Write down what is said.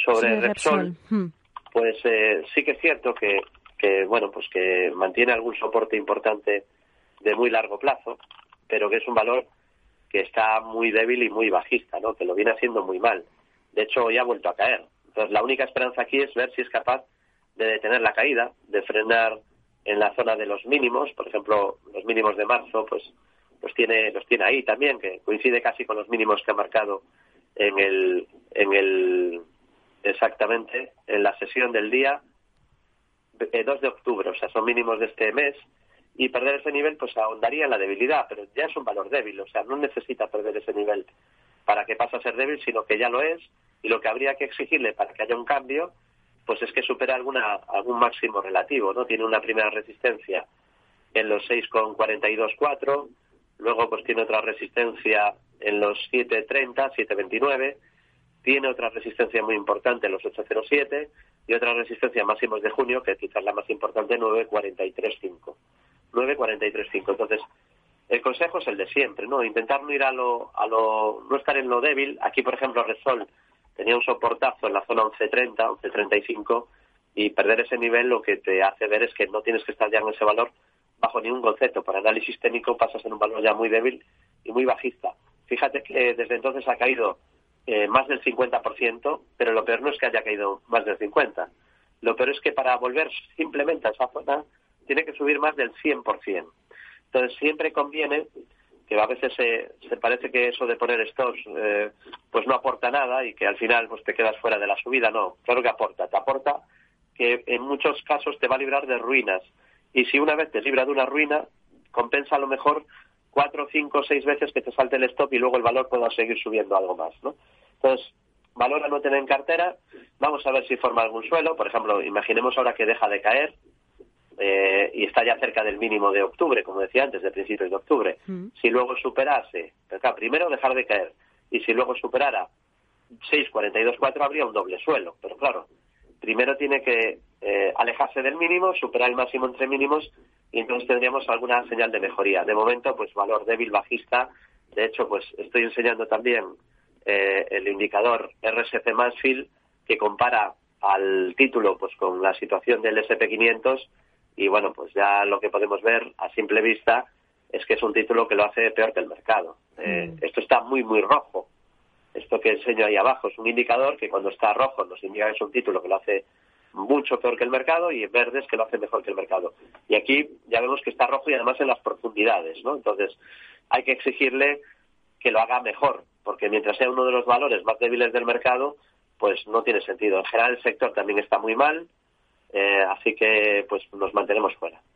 Sobre Repsol, pues sí que es cierto que bueno, pues que mantiene algún soporte importante de muy largo plazo, pero que es un valor que está muy débil y muy bajista, ¿no? Que lo viene haciendo muy mal. De hecho, hoy ha vuelto a caer. Entonces, la única esperanza aquí es ver si es capaz de detener la caída, de frenar en la zona de los mínimos. Por ejemplo, los mínimos de marzo, pues los tiene ahí también, que coincide casi con los mínimos que ha marcado exactamente en la sesión del día 2 de octubre, o sea, son mínimos de este mes, y perder ese nivel pues ahondaría en la debilidad, pero ya es un valor débil, o sea, no necesita perder ese nivel para que pase a ser débil, sino que ya lo es, y lo que habría que exigirle para que haya un cambio, pues es que supere algún máximo relativo, ¿no? Tiene una primera resistencia en los 6,424, luego pues tiene otra resistencia en los 7,30, 7,29, tiene otra resistencia muy importante en los 8,07 y otra resistencia máximos de junio, que quizás la más importante, 9,435. 9,435. Entonces, el consejo es el de siempre, ¿no? Intentar no ir no estar en lo débil. Aquí, por ejemplo, Repsol tenía un soportazo en la zona 11,30, 11,35, y perder ese nivel lo que te hace ver es que no tienes que estar ya en ese valor bajo ningún concepto. Para análisis técnico pasas en un valor ya muy débil y muy bajista. Fíjate que desde entonces ha caído más del 50%, pero lo peor no es que haya caído más del 50%. Lo peor es que para volver simplemente a esa zona tiene que subir más del 100%. Entonces siempre conviene, que a veces se parece que eso de poner stops pues no aporta nada y que al final pues te quedas fuera de la subida. No, claro que aporta. Te aporta que en muchos casos te va a librar de ruinas. Y si una vez te libra de una ruina, compensa a lo mejor 4, 5, 6 veces que te salte el stop y luego el valor pueda seguir subiendo algo más, ¿no? Entonces, valor a no tener en cartera. Vamos a ver si forma algún suelo. Por ejemplo, imaginemos ahora que deja de caer y está ya cerca del mínimo de octubre, como decía antes, de principios de octubre. Si luego superase, pero claro, primero dejar de caer, y si luego superara 6,42,4 habría un doble suelo. Pero claro, primero tiene que alejarse del mínimo, superar el máximo entre mínimos, y entonces tendríamos alguna señal de mejoría. De momento, pues valor débil, bajista. De hecho, pues estoy enseñando también el indicador RSC Mansfield, que compara al título pues con la situación del SP500, y bueno, pues ya lo que podemos ver a simple vista es que es un título que lo hace peor que el mercado. Esto está muy, muy rojo. Esto que enseño ahí abajo es un indicador que cuando está rojo nos indica que es un título que lo hace mucho peor que el mercado, y en verde es que lo hace mejor que el mercado. Y aquí ya vemos que está rojo y además en las profundidades, ¿no? Entonces hay que exigirle que lo haga mejor, porque mientras sea uno de los valores más débiles del mercado, pues no tiene sentido. En general el sector también está muy mal, así que pues nos mantenemos fuera.